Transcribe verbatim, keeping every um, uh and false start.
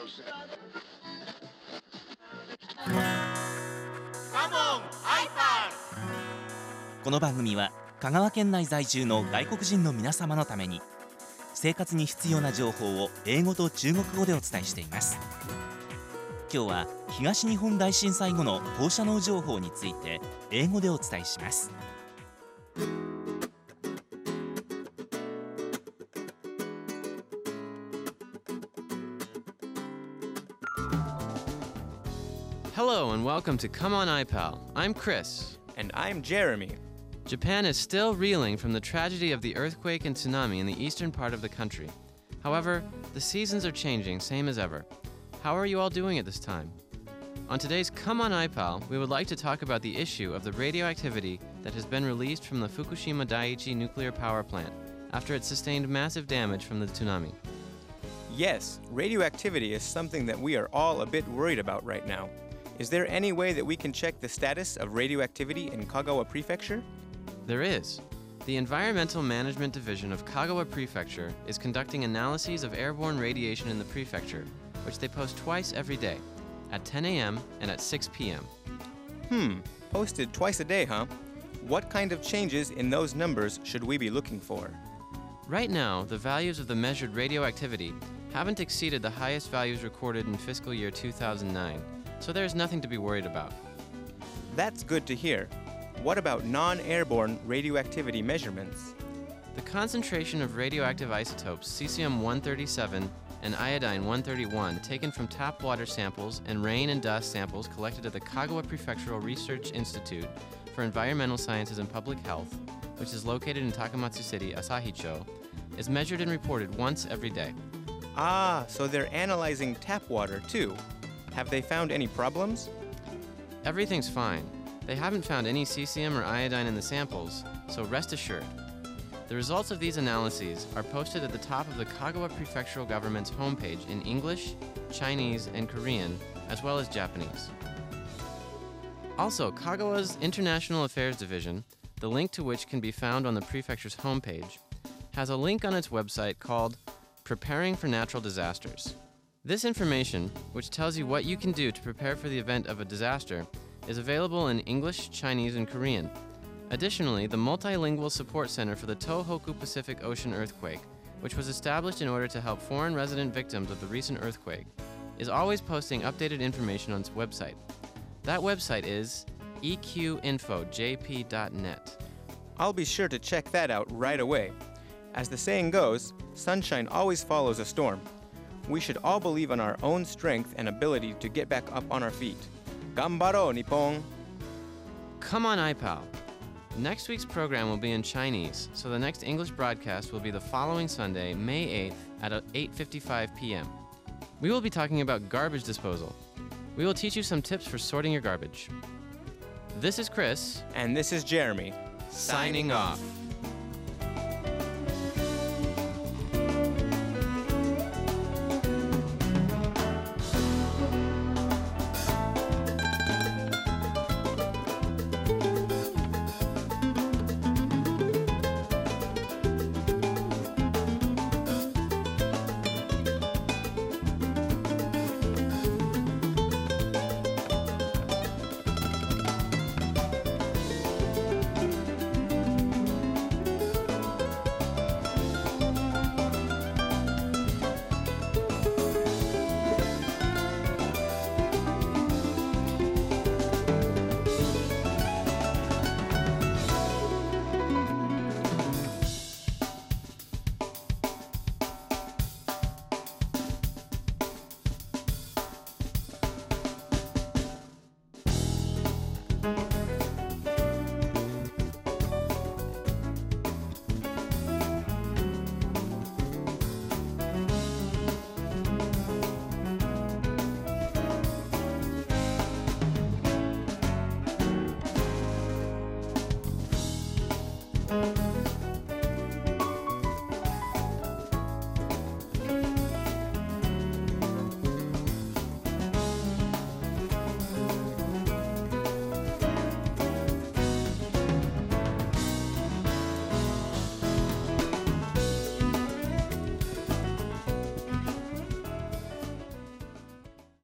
この番組は香川県内在住の外国人の皆様のために生活に必要な情報を英語と中国語でお伝えしています。今日は東日本大震災後の放射能情報について英語でお伝えします。 Hello and welcome to Come On iPal. I'm Chris. And I'm Jeremy. Japan is still reeling from the tragedy of the earthquake and tsunami in the eastern part of the country. However, the seasons are changing, same as ever. How are you all doing at this time? On today's Come On iPal, we would like to talk about the issue of the radioactivity that has been released from the Fukushima Daiichi nuclear power plant after it sustained massive damage from the tsunami. Yes, radioactivity is something that we are all a bit worried about right now. Is there any way that we can check the status of radioactivity in Kagawa Prefecture? There is. The Environmental Management Division of Kagawa Prefecture is conducting analyses of airborne radiation in the prefecture, which they post twice every day, at ten a.m. and at six p.m. Hmm, posted twice a day, huh? What kind of changes in those numbers should we be looking for? Right now, the values of the measured radioactivity haven't exceeded the highest values recorded in fiscal year two thousand nine, so there is nothing to be worried about. That's good to hear. What about non-airborne radioactivity measurements? The concentration of radioactive isotopes cesium one thirty-seven and iodine one thirty-one taken from tap water samples and rain and dust samples collected at the Kagawa Prefectural Research Institute for Environmental Sciences and Public Health, which is located in Takamatsu City, Asahicho, is measured and reported once every day. Ah, so they're analyzing tap water too. Have they found any problems? Everything's fine. They haven't found any cesium or iodine in the samples, so rest assured. The results of these analyses are posted at the top of the Kagawa Prefectural Government's homepage in English, Chinese, and Korean, as well as Japanese. Also, Kagawa's International Affairs Division, the link to which can be found on the prefecture's homepage, has a link on its website called Preparing for Natural Disasters. This information, which tells you what you can do to prepare for the event of a disaster, is available in English, Chinese, and Korean. Additionally, the Multilingual Support Center for the Tohoku Pacific Ocean earthquake, which was established in order to help foreign resident victims of the recent earthquake, is always posting updated information on its website. That website is e q info j p dot net. I'll be sure to check that out right away. As the saying goes, sunshine always follows a storm. We should all believe in our own strength and ability to get back up on our feet. Gambaro, Nippon! Come on, iPal! Next week's program will be in Chinese, so the next English broadcast will be the following Sunday, May eighth at eight fifty-five p.m. We will be talking about garbage disposal. We will teach you some tips for sorting your garbage. This is Chris. And this is Jeremy. Signing off.